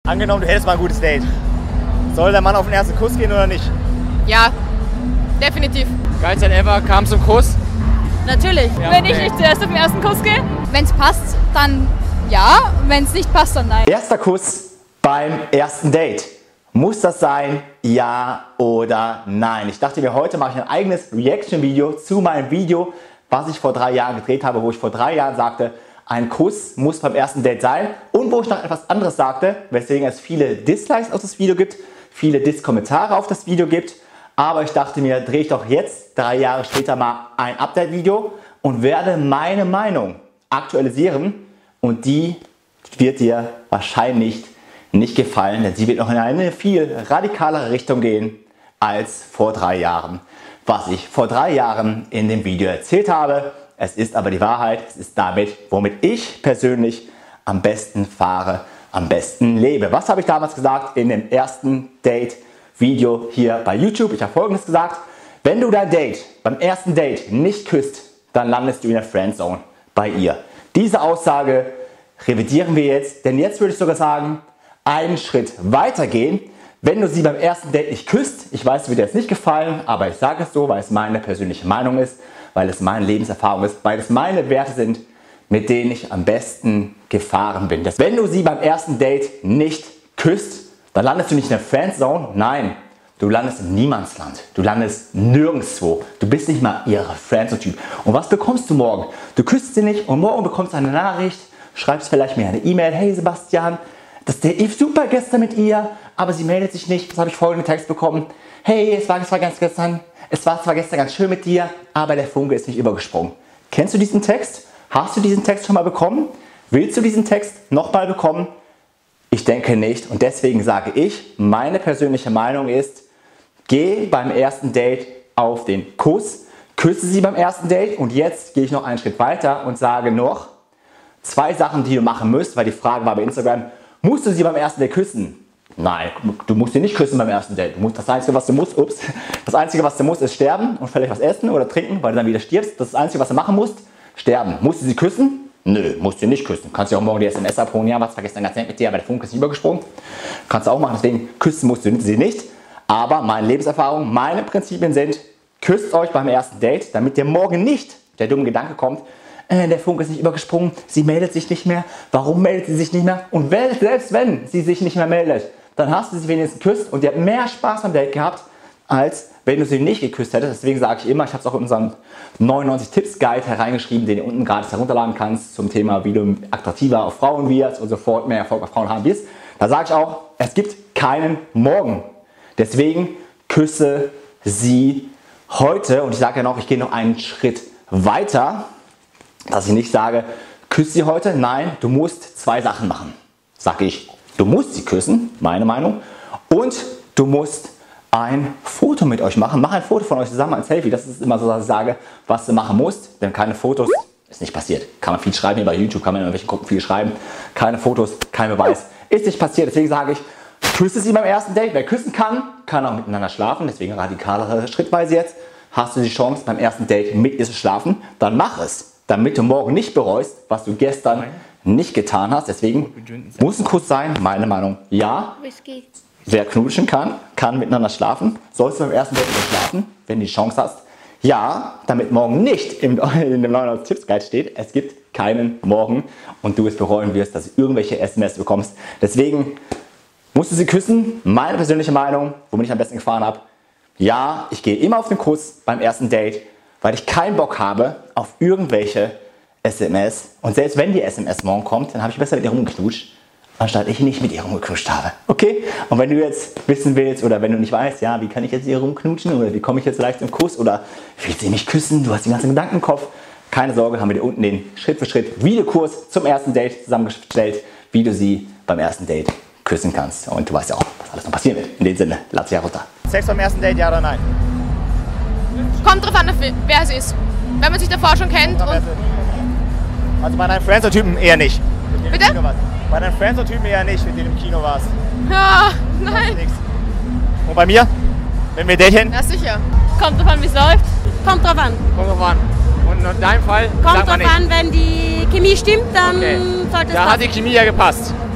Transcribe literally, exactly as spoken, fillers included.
Angenommen, du hättest mal ein gutes Date. Soll der Mann auf den ersten Kuss gehen oder nicht? Ja, definitiv. Geilste ever, kam zum Kuss. Natürlich. Ja, wenn okay. ich nicht zuerst auf den ersten Kuss gehe. Wenn es passt, dann ja. Wenn es nicht passt, dann nein. Erster Kuss beim ersten Date. Muss das sein? Ja oder nein? Ich dachte mir, heute mache ich ein eigenes Reaction-Video zu meinem Video, was ich vor drei Jahren gedreht habe, wo ich vor drei Jahren sagte, ein Kuss muss beim ersten Date sein und wo ich noch etwas anderes sagte, weswegen es viele Dislikes auf das Video gibt, viele Diss-Kommentare auf das Video gibt. Aber ich dachte mir, drehe ich doch jetzt, drei Jahre später, mal ein Update-Video und werde meine Meinung aktualisieren und die wird dir wahrscheinlich nicht gefallen, denn sie wird noch in eine viel radikalere Richtung gehen als vor drei Jahren. Was ich vor drei Jahren in dem Video erzählt habe, es ist aber die Wahrheit, es ist damit, womit ich persönlich am besten fahre, am besten lebe. Was habe ich damals gesagt in dem ersten Date-Video hier bei YouTube? Ich habe Folgendes gesagt: Wenn du dein Date beim ersten Date nicht küsst, dann landest du in der Friendzone bei ihr. Diese Aussage revidieren wir jetzt, denn jetzt würde ich sogar sagen, einen Schritt weiter gehen. Wenn du sie beim ersten Date nicht küsst, ich weiß, es wird dir jetzt nicht gefallen, aber ich sage es so, weil es meine persönliche Meinung ist, weil es meine Lebenserfahrung ist, weil es meine Werte sind, mit denen ich am besten gefahren bin. Dass wenn du sie beim ersten Date nicht küsst, dann landest du nicht in der Friendzone, nein, du landest im Niemandsland, du landest nirgendwo, du bist nicht mal ihre Friendzone-Typ. Und was bekommst du morgen? Du küsst sie nicht und morgen bekommst du eine Nachricht, schreibst vielleicht mir eine E-Mail: Hey Sebastian, das Date lief super gestern mit ihr, aber sie meldet sich nicht. Das habe ich folgenden Text bekommen: Hey, es war, es war ganz gestern, es war zwar gestern ganz schön mit dir, aber der Funke ist nicht übergesprungen. Kennst du diesen Text? Hast du diesen Text schon mal bekommen? Willst du diesen Text nochmal bekommen? Ich denke nicht und deswegen sage ich, meine persönliche Meinung ist, geh beim ersten Date auf den Kuss, küsse sie beim ersten Date und jetzt gehe ich noch einen Schritt weiter und sage noch zwei Sachen, die du machen musst, weil die Frage war bei Instagram: Musst du sie beim ersten Date küssen? Nein, du musst sie nicht küssen beim ersten Date. Du musst, das Einzige, was du musst, ups, das Einzige, was du musst, ist sterben und vielleicht was essen oder trinken, weil du dann wieder stirbst. Das ist das Einzige, was du machen musst. Sterben. Musst du sie küssen? Nö, musst du nicht küssen. Kannst du auch morgen die S M S abholen. Ja, was war gestern ganz nett mit dir, aber der Funke ist nicht übergesprungen. Kannst du auch machen, deswegen küssen musst du sie nicht. Aber meine Lebenserfahrung, meine Prinzipien sind: Küsst euch beim ersten Date, damit dir morgen nicht der dumme Gedanke kommt, äh, der Funke ist nicht übergesprungen, sie meldet sich nicht mehr, warum meldet sie sich nicht mehr? Und wenn, selbst wenn sie sich nicht mehr meldet, dann hast du sie wenigstens geküsst und ihr habt mehr Spaß beim Date gehabt, als wenn du sie nicht geküsst hättest. Deswegen sage ich immer, ich habe es auch in unserem neunundneunzig Tipps Guide hereingeschrieben, den du unten gratis herunterladen kannst, zum Thema, wie du attraktiver auf Frauen wirst und sofort mehr Erfolg auf Frauen haben wirst. Da sage ich auch, es gibt keinen Morgen. Deswegen küsse sie heute. Und ich sage ja noch, ich gehe noch einen Schritt weiter, dass ich nicht sage, küsse sie heute. Nein, du musst zwei Sachen machen, sage ich. Du musst sie küssen, meine Meinung, und du musst ein Foto mit euch machen. Mach ein Foto von euch zusammen, ein Selfie. Das ist immer so, dass ich sage, was du machen musst. Denn keine Fotos, ist nicht passiert. Kann man viel schreiben, hier bei YouTube kann man in irgendwelchen Gruppen viel schreiben. Keine Fotos, kein Beweis. Ist nicht passiert. Deswegen sage ich, küsse sie beim ersten Date. Wer küssen kann, kann auch miteinander schlafen. Deswegen radikalere Schrittweise jetzt. Hast du die Chance, beim ersten Date mit ihr zu schlafen, dann mach es. Damit du morgen nicht bereust, was du gestern nicht getan hast. Deswegen muss ein Kuss sein, meine Meinung. Ja, Whisky. wer knutschen kann, kann miteinander schlafen. Sollst du beim ersten Date schlafen, wenn du die Chance hast. Ja, damit morgen nicht im, in dem neunundneunzig Tipps Guide steht, es gibt keinen Morgen und du es bereuen wirst, dass du irgendwelche S M S bekommst. Deswegen musst du sie küssen, meine persönliche Meinung, womit ich am besten gefahren habe. Ja, ich gehe immer auf den Kuss beim ersten Date, weil ich keinen Bock habe auf irgendwelche S M S. Und selbst wenn die S M S morgen kommt, dann habe ich besser mit ihr rumgeknutscht, anstatt ich nicht mit ihr rumgeknutscht habe. Okay? Und wenn du jetzt wissen willst oder wenn du nicht weißt, ja, wie kann ich jetzt hier rumknutschen oder wie komme ich jetzt leicht zum Kuss oder willst du sie nicht küssen, du hast die ganzen Gedanken im Kopf, keine Sorge, haben wir dir unten den Schritt für Schritt Videokurs zum ersten Date zusammengestellt, wie du sie beim ersten Date küssen kannst. Und du weißt ja auch, was alles noch passieren wird. In dem Sinne, lad sie herunter. Sex beim ersten Date, ja oder nein? Kommt drauf an, wer es ist. Wenn man sich davor schon kennt. Und also bei deinen Friends-Typen eher nicht. Bitte? Bei deinen Friends-Typen eher nicht, mit denen du im Kino warst. Ja, nein. Und bei mir? Wenn wir daten? Ja, sicher. Kommt drauf an, wie es läuft. Kommt drauf an. Kommt drauf an. Und in deinem Fall? Kommt drauf an, wenn die Chemie stimmt, dann Okay. sollte es Da passen. hat die Chemie ja gepasst.